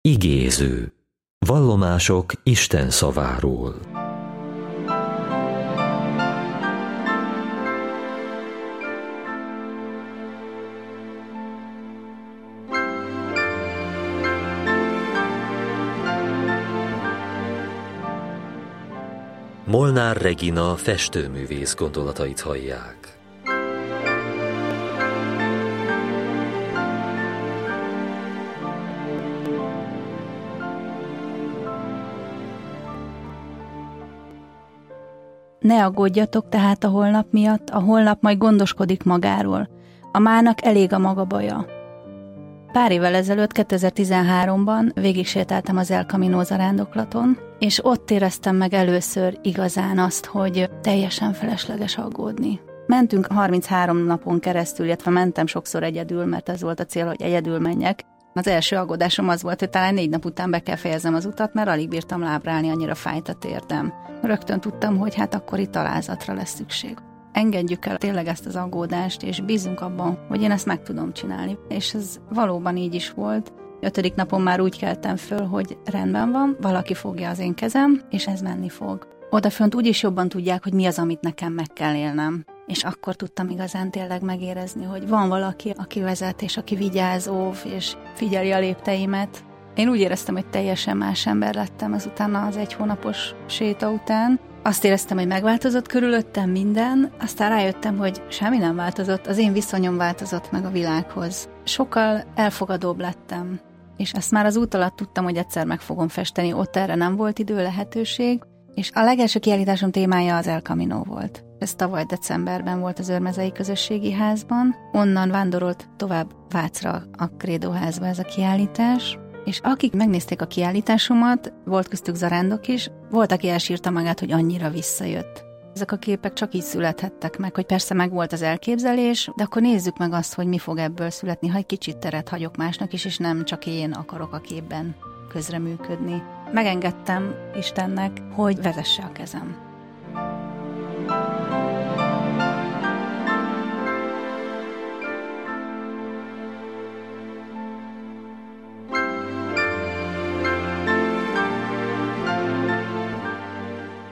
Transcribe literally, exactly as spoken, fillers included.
Igéző. Vallomások Isten szaváról. Molnár Regina festőművész gondolatait hallják. Ne aggódjatok tehát a holnap miatt, a holnap majd gondoskodik magáról. A mának elég a maga baja. Pár évvel ezelőtt, kétezer-tizenháromban végig sétáltam az El Camino zarándoklaton, és ott éreztem meg először igazán azt, hogy teljesen felesleges aggódni. Mentünk harminchárom napon keresztül, illetve mentem sokszor egyedül, mert ez volt a cél, hogy egyedül menjek. Az első aggódásom az volt, hogy talán négy nap után be kell fejeznem az utat, mert alig bírtam lábra állni, annyira fájt a térdem. Rögtön tudtam, hogy hát akkor itt alázatra lesz szükség. Engedjük el tényleg ezt az aggódást, és bízunk abban, hogy én ezt meg tudom csinálni. És ez valóban így is volt. Ötödik napon már úgy keltem föl, hogy rendben van, valaki fogja az én kezem, és ez menni fog. Odafönt úgyis jobban tudják, hogy mi az, amit nekem meg kell élnem. És akkor tudtam igazán tényleg megérezni, hogy van valaki, aki vezet, és aki vigyáz, óv, és figyeli a lépteimet. Én úgy éreztem, hogy teljesen más ember lettem azután az egy hónapos séta után. Azt éreztem, hogy megváltozott körülöttem minden, aztán rájöttem, hogy semmi nem változott, az én viszonyom változott meg a világhoz. Sokkal elfogadóbb lettem, és ezt már az út alatt tudtam, hogy egyszer meg fogom festeni, ott erre nem volt idő, lehetőség, és a legelső kiállításom témája az El Camino volt. Ez tavaly decemberben volt az Őrmezei Közösségi Házban, onnan vándorolt tovább Vácra a Credo házba ez a kiállítás, és akik megnézték a kiállításomat, volt köztük zarándok is, volt, aki elsírta magát, hogy annyira visszajött. Ezek a képek csak így születhettek meg, hogy persze meg volt az elképzelés, de akkor nézzük meg azt, hogy mi fog ebből születni, ha egy kicsit teret hagyok másnak is, és nem csak én akarok a képben közreműködni. Megengedtem Istennek, hogy vezesse a kezem.